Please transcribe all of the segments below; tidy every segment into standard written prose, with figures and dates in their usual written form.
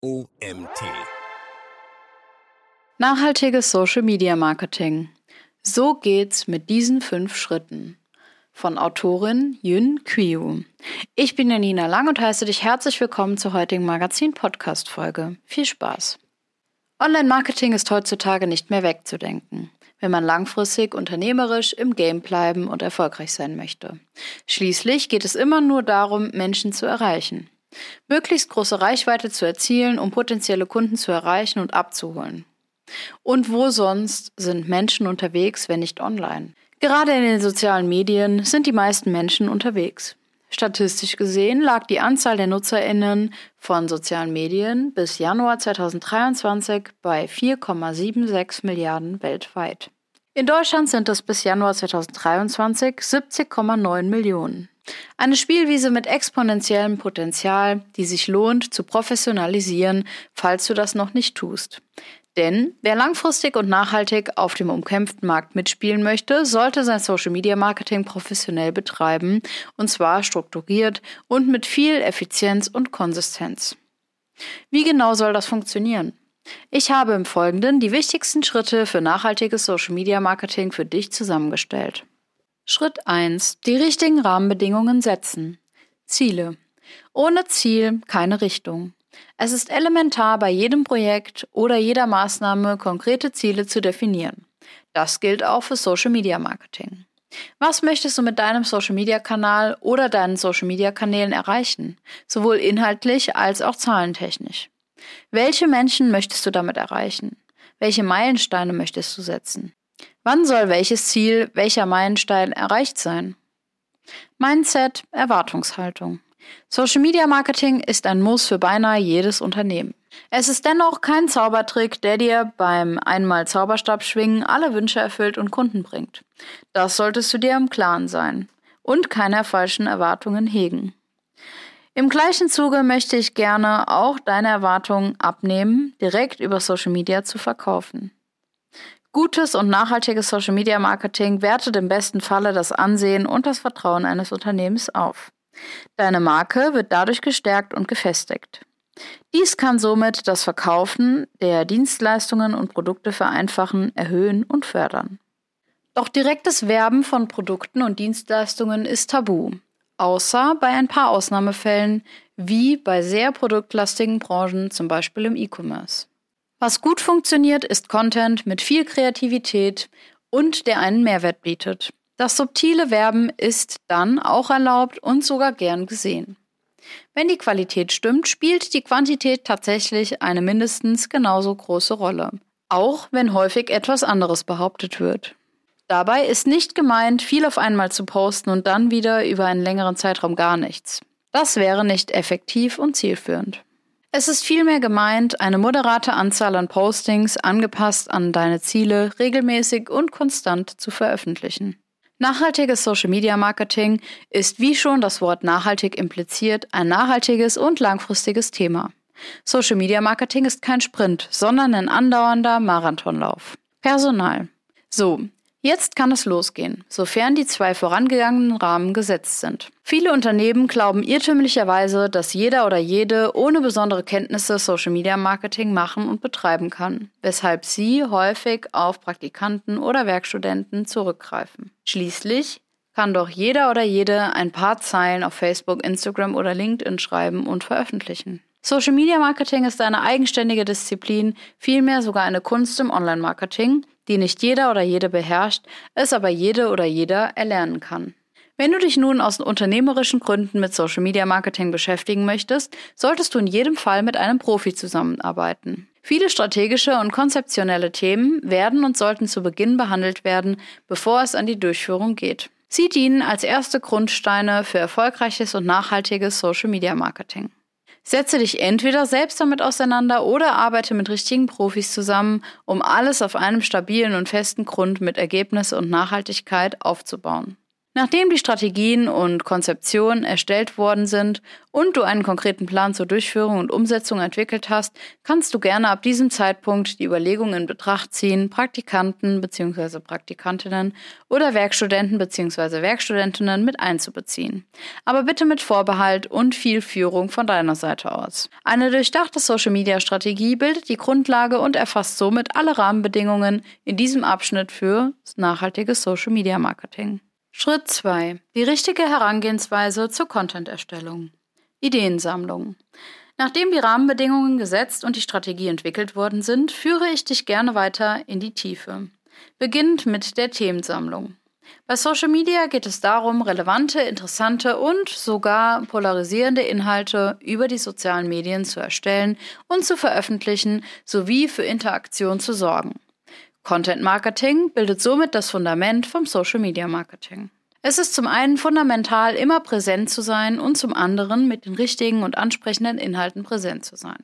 OMT. Nachhaltiges Social Media Marketing. So geht's mit diesen 5 Schritten. Von Autorin Yun Qiu. Ich bin Janina Lang und heiße dich herzlich willkommen zur heutigen Magazin-Podcast-Folge. Viel Spaß! Online-Marketing ist heutzutage nicht mehr wegzudenken, wenn man langfristig unternehmerisch im Game bleiben und erfolgreich sein möchte. Schließlich geht es immer nur darum, Menschen zu erreichen. Möglichst große Reichweite zu erzielen, um potenzielle Kunden zu erreichen und abzuholen. Und wo sonst sind Menschen unterwegs, wenn nicht online? Gerade in den sozialen Medien sind die meisten Menschen unterwegs. Statistisch gesehen lag die Anzahl der NutzerInnen von sozialen Medien bis Januar 2023 bei 4,76 Milliarden weltweit. In Deutschland sind es bis Januar 2023 70,9 Millionen. Eine Spielwiese mit exponentiellem Potenzial, die sich lohnt zu professionalisieren, falls du das noch nicht tust. Denn wer langfristig und nachhaltig auf dem umkämpften Markt mitspielen möchte, sollte sein Social-Media-Marketing professionell betreiben, und zwar strukturiert und mit viel Effizienz und Konsistenz. Wie genau soll das funktionieren? Ich habe im Folgenden die wichtigsten Schritte für nachhaltiges Social-Media-Marketing für dich zusammengestellt. Schritt 1. Die richtigen Rahmenbedingungen setzen. Ziele. Ohne Ziel keine Richtung. Es ist elementar, bei jedem Projekt oder jeder Maßnahme konkrete Ziele zu definieren. Das gilt auch für Social Media Marketing. Was möchtest du mit deinem Social Media Kanal oder deinen Social Media Kanälen erreichen? Sowohl inhaltlich als auch zahlentechnisch. Welche Menschen möchtest du damit erreichen? Welche Meilensteine möchtest du setzen? Wann soll welches Ziel, welcher Meilenstein erreicht sein? Mindset, Erwartungshaltung. Social Media Marketing ist ein Muss für beinahe jedes Unternehmen. Es ist dennoch kein Zaubertrick, der dir beim einmal Zauberstab schwingen alle Wünsche erfüllt und Kunden bringt. Das solltest du dir im Klaren sein und keine falschen Erwartungen hegen. Im gleichen Zuge möchte ich gerne auch deine Erwartungen abnehmen, direkt über Social Media zu verkaufen. Gutes und nachhaltiges Social Media Marketing wertet im besten Falle das Ansehen und das Vertrauen eines Unternehmens auf. Deine Marke wird dadurch gestärkt und gefestigt. Dies kann somit das Verkaufen der Dienstleistungen und Produkte vereinfachen, erhöhen und fördern. Doch direktes Werben von Produkten und Dienstleistungen ist tabu, außer bei ein paar Ausnahmefällen, wie bei sehr produktlastigen Branchen, zum Beispiel im E-Commerce. Was gut funktioniert, ist Content mit viel Kreativität und der einen Mehrwert bietet. Das subtile Werben ist dann auch erlaubt und sogar gern gesehen. Wenn die Qualität stimmt, spielt die Quantität tatsächlich eine mindestens genauso große Rolle, auch wenn häufig etwas anderes behauptet wird. Dabei ist nicht gemeint, viel auf einmal zu posten und dann wieder über einen längeren Zeitraum gar nichts. Das wäre nicht effektiv und zielführend. Es ist vielmehr gemeint, eine moderate Anzahl an Postings, angepasst an deine Ziele, regelmäßig und konstant zu veröffentlichen. Nachhaltiges Social Media Marketing ist, wie schon das Wort nachhaltig impliziert, ein nachhaltiges und langfristiges Thema. Social Media Marketing ist kein Sprint, sondern ein andauernder Marathonlauf. Personal. So, jetzt kann es losgehen, sofern die 2 vorangegangenen Rahmen gesetzt sind. Viele Unternehmen glauben irrtümlicherweise, dass jeder oder jede ohne besondere Kenntnisse Social Media Marketing machen und betreiben kann, weshalb sie häufig auf Praktikanten oder Werkstudenten zurückgreifen. Schließlich kann doch jeder oder jede ein paar Zeilen auf Facebook, Instagram oder LinkedIn schreiben und veröffentlichen. Social Media Marketing ist eine eigenständige Disziplin, vielmehr sogar eine Kunst im Online-Marketing, die nicht jeder oder jede beherrscht, es aber jede oder jeder erlernen kann. Wenn du dich nun aus unternehmerischen Gründen mit Social Media Marketing beschäftigen möchtest, solltest du in jedem Fall mit einem Profi zusammenarbeiten. Viele strategische und konzeptionelle Themen werden und sollten zu Beginn behandelt werden, bevor es an die Durchführung geht. Sie dienen als erste Grundsteine für erfolgreiches und nachhaltiges Social Media Marketing. Setze dich entweder selbst damit auseinander oder arbeite mit richtigen Profis zusammen, um alles auf einem stabilen und festen Grund mit Ergebnis und Nachhaltigkeit aufzubauen. Nachdem die Strategien und Konzeptionen erstellt worden sind und du einen konkreten Plan zur Durchführung und Umsetzung entwickelt hast, kannst du gerne ab diesem Zeitpunkt die Überlegungen in Betracht ziehen, Praktikanten bzw. Praktikantinnen oder Werkstudenten bzw. Werkstudentinnen mit einzubeziehen. Aber bitte mit Vorbehalt und viel Führung von deiner Seite aus. Eine durchdachte Social-Media-Strategie bildet die Grundlage und erfasst somit alle Rahmenbedingungen in diesem Abschnitt für nachhaltiges Social-Media-Marketing. Schritt 2. Die richtige Herangehensweise zur Content-Erstellung. Ideensammlung. Nachdem die Rahmenbedingungen gesetzt und die Strategie entwickelt worden sind, führe ich dich gerne weiter in die Tiefe. Beginnend mit der Themensammlung. Bei Social Media geht es darum, relevante, interessante und sogar polarisierende Inhalte über die sozialen Medien zu erstellen und zu veröffentlichen, sowie für Interaktion zu sorgen. Content Marketing bildet somit das Fundament vom Social Media Marketing. Es ist zum einen fundamental, immer präsent zu sein und zum anderen mit den richtigen und ansprechenden Inhalten präsent zu sein.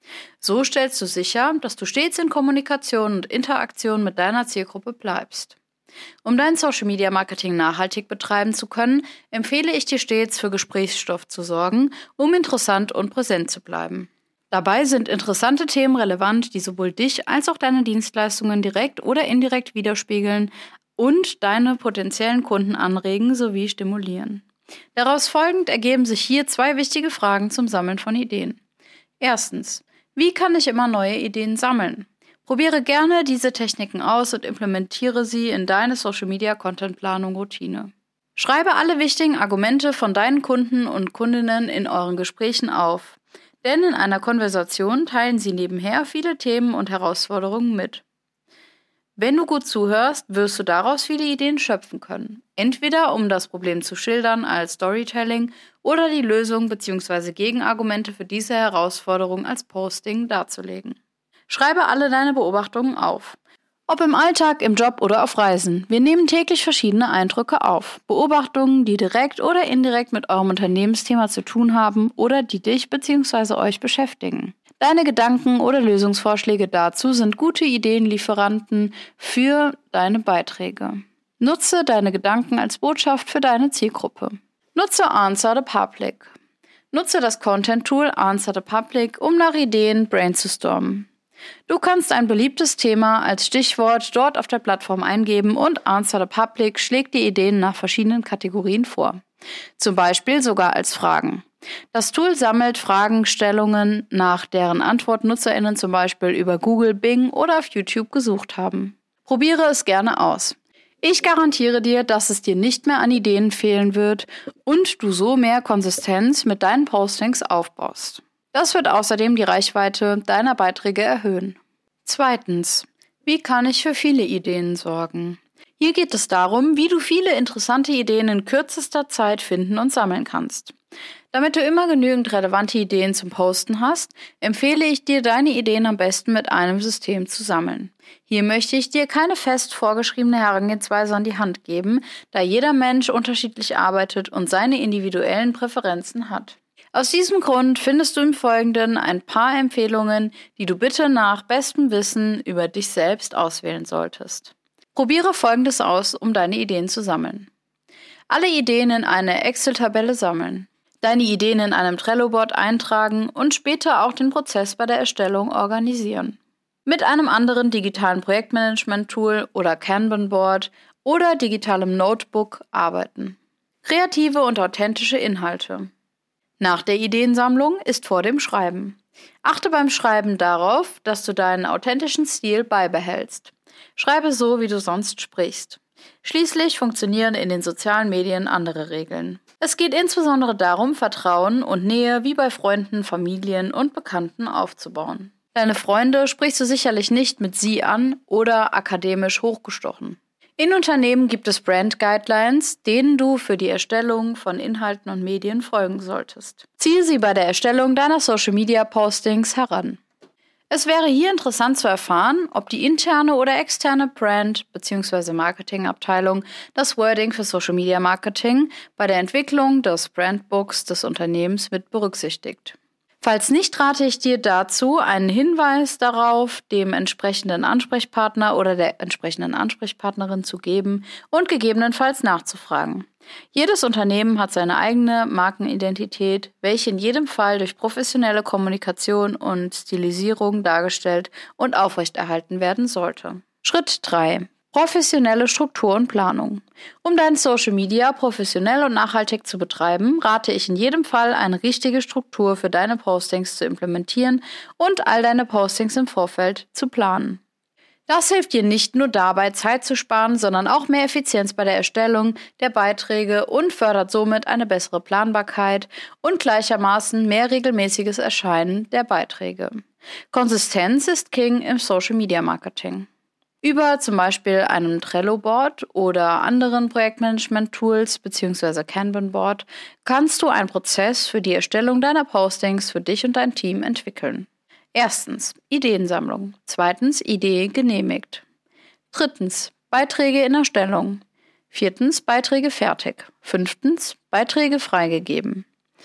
So stellst du sicher, dass du stets in Kommunikation und Interaktion mit deiner Zielgruppe bleibst. Um dein Social Media Marketing nachhaltig betreiben zu können, empfehle ich dir stets, für Gesprächsstoff zu sorgen, um interessant und präsent zu bleiben. Dabei sind interessante Themen relevant, die sowohl dich als auch deine Dienstleistungen direkt oder indirekt widerspiegeln und deine potenziellen Kunden anregen sowie stimulieren. Daraus folgend ergeben sich hier 2 wichtige Fragen zum Sammeln von Ideen. Erstens, wie kann ich immer neue Ideen sammeln? Probiere gerne diese Techniken aus und implementiere sie in deine Social-Media-Content-Planung-Routine. Schreibe alle wichtigen Argumente von deinen Kunden und Kundinnen in euren Gesprächen auf. Denn in einer Konversation teilen sie nebenher viele Themen und Herausforderungen mit. Wenn du gut zuhörst, wirst du daraus viele Ideen schöpfen können. Entweder um das Problem zu schildern als Storytelling oder die Lösung bzw. Gegenargumente für diese Herausforderung als Posting darzulegen. Schreibe alle deine Beobachtungen auf. Ob im Alltag, im Job oder auf Reisen. Wir nehmen täglich verschiedene Eindrücke auf. Beobachtungen, die direkt oder indirekt mit eurem Unternehmensthema zu tun haben oder die dich bzw. euch beschäftigen. Deine Gedanken oder Lösungsvorschläge dazu sind gute Ideenlieferanten für deine Beiträge. Nutze deine Gedanken als Botschaft für deine Zielgruppe. Nutze Answer the Public. Nutze das Content-Tool Answer the Public, um nach Ideen brainstormen. Du kannst ein beliebtes Thema als Stichwort dort auf der Plattform eingeben und Answer the Public schlägt die Ideen nach verschiedenen Kategorien vor. Zum Beispiel sogar als Fragen. Das Tool sammelt Fragestellungen, nach deren Antwort NutzerInnen zum Beispiel über Google, Bing oder auf YouTube gesucht haben. Probiere es gerne aus. Ich garantiere dir, dass es dir nicht mehr an Ideen fehlen wird und du so mehr Konsistenz mit deinen Postings aufbaust. Das wird außerdem die Reichweite deiner Beiträge erhöhen. Zweitens, wie kann ich für viele Ideen sorgen? Hier geht es darum, wie du viele interessante Ideen in kürzester Zeit finden und sammeln kannst. Damit du immer genügend relevante Ideen zum Posten hast, empfehle ich dir, deine Ideen am besten mit einem System zu sammeln. Hier möchte ich dir keine fest vorgeschriebene Herangehensweise an die Hand geben, da jeder Mensch unterschiedlich arbeitet und seine individuellen Präferenzen hat. Aus diesem Grund findest du im Folgenden ein paar Empfehlungen, die du bitte nach bestem Wissen über dich selbst auswählen solltest. Probiere Folgendes aus, um deine Ideen zu sammeln. Alle Ideen in eine Excel-Tabelle sammeln. Deine Ideen in einem Trello-Board eintragen und später auch den Prozess bei der Erstellung organisieren. Mit einem anderen digitalen Projektmanagement-Tool oder Kanban-Board oder digitalem Notebook arbeiten. Kreative und authentische Inhalte. Nach der Ideensammlung ist vor dem Schreiben. Achte beim Schreiben darauf, dass du deinen authentischen Stil beibehältst. Schreibe so, wie du sonst sprichst. Schließlich funktionieren in den sozialen Medien andere Regeln. Es geht insbesondere darum, Vertrauen und Nähe wie bei Freunden, Familien und Bekannten aufzubauen. Deine Freunde sprichst du sicherlich nicht mit sie an oder akademisch hochgestochen. In Unternehmen gibt es Brand Guidelines, denen du für die Erstellung von Inhalten und Medien folgen solltest. Ziehe sie bei der Erstellung deiner Social-Media-Postings heran. Es wäre hier interessant zu erfahren, ob die interne oder externe Brand- bzw. Marketingabteilung das Wording für Social-Media-Marketing bei der Entwicklung des Brandbooks des Unternehmens mit berücksichtigt. Falls nicht, rate ich dir dazu, einen Hinweis darauf dem entsprechenden Ansprechpartner oder der entsprechenden Ansprechpartnerin zu geben und gegebenenfalls nachzufragen. Jedes Unternehmen hat seine eigene Markenidentität, welche in jedem Fall durch professionelle Kommunikation und Stilisierung dargestellt und aufrechterhalten werden sollte. Schritt 3. Professionelle Struktur und Planung. Um dein Social Media professionell und nachhaltig zu betreiben, rate ich in jedem Fall, eine richtige Struktur für deine Postings zu implementieren und all deine Postings im Vorfeld zu planen. Das hilft dir nicht nur dabei, Zeit zu sparen, sondern auch mehr Effizienz bei der Erstellung der Beiträge und fördert somit eine bessere Planbarkeit und gleichermaßen mehr regelmäßiges Erscheinen der Beiträge. Konsistenz ist King im Social Media Marketing. Über zum Beispiel einem Trello-Board oder anderen Projektmanagement-Tools bzw. Kanban-Board kannst du einen Prozess für die Erstellung deiner Postings für dich und dein Team entwickeln. 1. Ideensammlung. 2. Idee genehmigt. 3. Beiträge in Erstellung. 4. Beiträge fertig. 5. Beiträge freigegeben.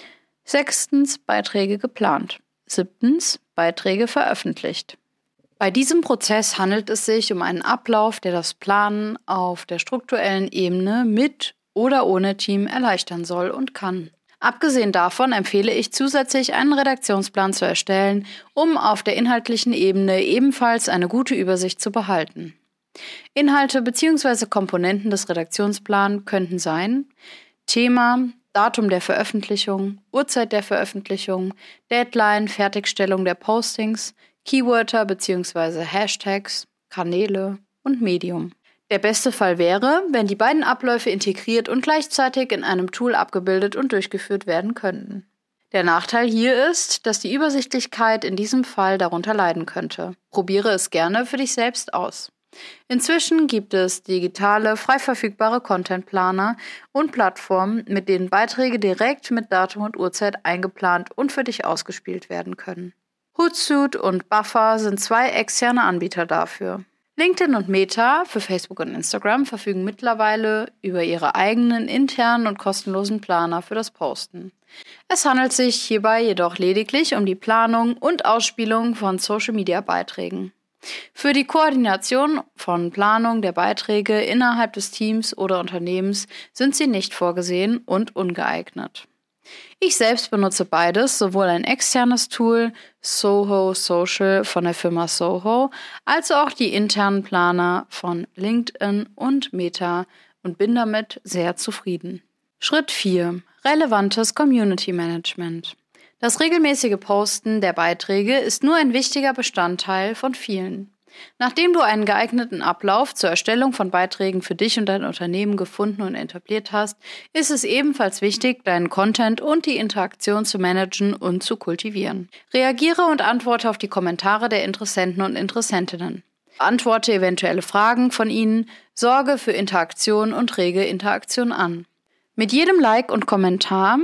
6. Beiträge geplant. 7. Beiträge veröffentlicht. Bei diesem Prozess handelt es sich um einen Ablauf, der das Planen auf der strukturellen Ebene mit oder ohne Team erleichtern soll und kann. Abgesehen davon empfehle ich zusätzlich, einen Redaktionsplan zu erstellen, um auf der inhaltlichen Ebene ebenfalls eine gute Übersicht zu behalten. Inhalte bzw. Komponenten des Redaktionsplans könnten sein: Thema, Datum der Veröffentlichung, Uhrzeit der Veröffentlichung, Deadline, Fertigstellung der Postings, Keywörter bzw. Hashtags, Kanäle und Medium. Der beste Fall wäre, wenn die beiden Abläufe integriert und gleichzeitig in einem Tool abgebildet und durchgeführt werden könnten. Der Nachteil hier ist, dass die Übersichtlichkeit in diesem Fall darunter leiden könnte. Probiere es gerne für dich selbst aus. Inzwischen gibt es digitale, frei verfügbare Contentplaner und Plattformen, mit denen Beiträge direkt mit Datum und Uhrzeit eingeplant und für dich ausgespielt werden können. Hootsuite und Buffer sind 2 externe Anbieter dafür. LinkedIn und Meta für Facebook und Instagram verfügen mittlerweile über ihre eigenen internen und kostenlosen Planer für das Posten. Es handelt sich hierbei jedoch lediglich um die Planung und Ausspielung von Social-Media-Beiträgen. Für die Koordination von Planung der Beiträge innerhalb des Teams oder Unternehmens sind sie nicht vorgesehen und ungeeignet. Ich selbst benutze beides, sowohl ein externes Tool, Soho Social von der Firma Soho, als auch die internen Planer von LinkedIn und Meta und bin damit sehr zufrieden. Schritt 4. Relevantes Community Management. Das regelmäßige Posten der Beiträge ist nur ein wichtiger Bestandteil von vielen. Nachdem du einen geeigneten Ablauf zur Erstellung von Beiträgen für dich und dein Unternehmen gefunden und etabliert hast, ist es ebenfalls wichtig, deinen Content und die Interaktion zu managen und zu kultivieren. Reagiere und antworte auf die Kommentare der Interessenten und Interessentinnen. Beantworte eventuelle Fragen von ihnen, sorge für Interaktion und rege Interaktion an. Mit jedem Like und Kommentar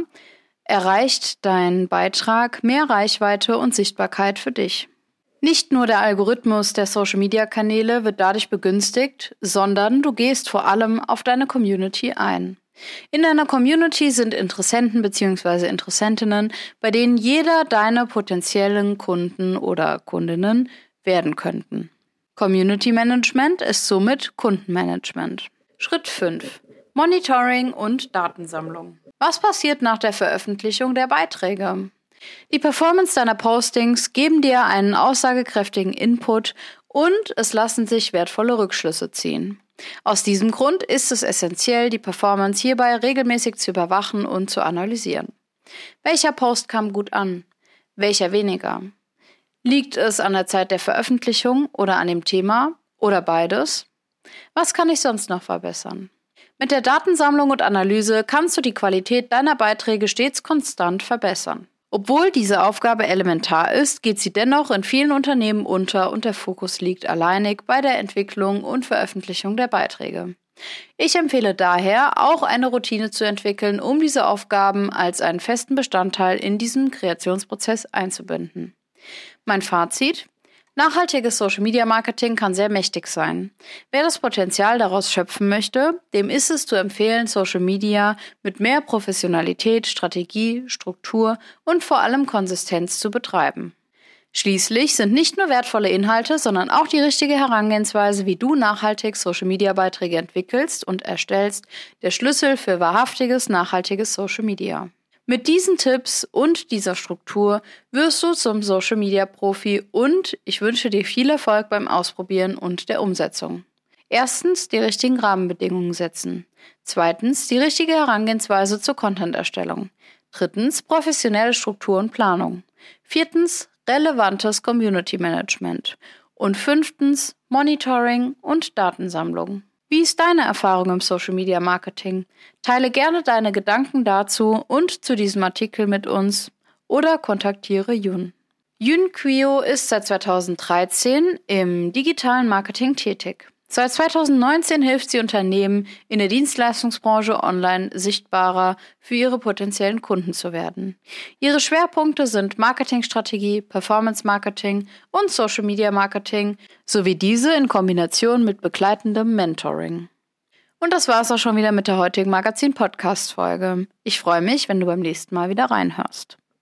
erreicht dein Beitrag mehr Reichweite und Sichtbarkeit für dich. Nicht nur der Algorithmus der Social-Media-Kanäle wird dadurch begünstigt, sondern du gehst vor allem auf deine Community ein. In deiner Community sind Interessenten bzw. Interessentinnen, bei denen jeder deine potenziellen Kunden oder Kundinnen werden könnten. Community Management ist somit Kundenmanagement. Schritt 5. Monitoring und Datensammlung. Was passiert nach der Veröffentlichung der Beiträge? Die Performance deiner Postings geben dir einen aussagekräftigen Input und es lassen sich wertvolle Rückschlüsse ziehen. Aus diesem Grund ist es essentiell, die Performance hierbei regelmäßig zu überwachen und zu analysieren. Welcher Post kam gut an? Welcher weniger? Liegt es an der Zeit der Veröffentlichung oder an dem Thema oder beides? Was kann ich sonst noch verbessern? Mit der Datensammlung und Analyse kannst du die Qualität deiner Beiträge stets konstant verbessern. Obwohl diese Aufgabe elementar ist, geht sie dennoch in vielen Unternehmen unter und der Fokus liegt alleinig bei der Entwicklung und Veröffentlichung der Beiträge. Ich empfehle daher, auch eine Routine zu entwickeln, um diese Aufgaben als einen festen Bestandteil in diesem Kreationsprozess einzubinden. Mein Fazit: Nachhaltiges Social-Media-Marketing kann sehr mächtig sein. Wer das Potenzial daraus schöpfen möchte, dem ist es zu empfehlen, Social Media mit mehr Professionalität, Strategie, Struktur und vor allem Konsistenz zu betreiben. Schließlich sind nicht nur wertvolle Inhalte, sondern auch die richtige Herangehensweise, wie du nachhaltig Social-Media-Beiträge entwickelst und erstellst, der Schlüssel für wahrhaftiges, nachhaltiges Social Media. Mit diesen Tipps und dieser Struktur wirst du zum Social-Media-Profi und ich wünsche dir viel Erfolg beim Ausprobieren und der Umsetzung. Erstens, die richtigen Rahmenbedingungen setzen. Zweitens, die richtige Herangehensweise zur Content-Erstellung. Drittens, professionelle Struktur und Planung. Viertens, relevantes Community Management. Und fünftens, Monitoring und Datensammlung. Wie ist deine Erfahrung im Social Media Marketing? Teile gerne deine Gedanken dazu und zu diesem Artikel mit uns oder kontaktiere Yun. Yun Quio ist seit 2013 im digitalen Marketing tätig. Seit 2019 hilft sie Unternehmen in der Dienstleistungsbranche online sichtbarer für ihre potenziellen Kunden zu werden. Ihre Schwerpunkte sind Marketingstrategie, Performance Marketing und Social Media Marketing sowie diese in Kombination mit begleitendem Mentoring. Und das war's auch schon wieder mit der heutigen Magazin-Podcast-Folge. Ich freue mich, wenn du beim nächsten Mal wieder reinhörst.